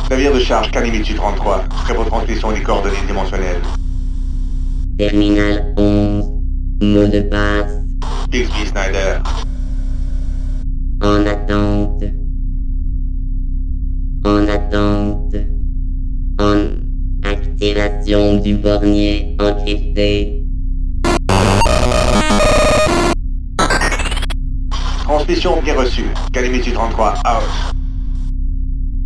Navire de charge Kanimitsu 33. Prêt pour transmission des coordonnées dimensionnelles. Terminal 11. Mot de passe. Bixby Snyder. En attente. En attente. En activation du bornier encrypté. Transmission bien reçue. Kanimitsu 33 out.